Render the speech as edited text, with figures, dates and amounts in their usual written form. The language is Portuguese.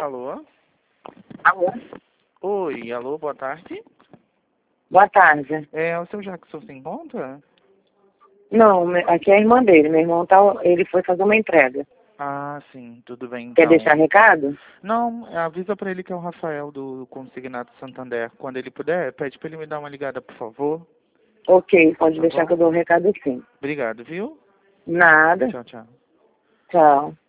Alô? Alô? Oi, alô, boa tarde. Boa tarde. É o seu Jackson se encontra? Não, aqui é a irmã dele. Meu irmão ele foi fazer uma entrega. Ah, sim, tudo bem então. Quer deixar recado? Não, avisa pra ele que é o Rafael do Consignato Santander. Quando ele puder, pede pra ele me dar uma ligada, por favor. Ok, pode Tá deixar bom? que eu dou o recado sim. Obrigado, viu? Nada. Tchau, tchau. Tchau.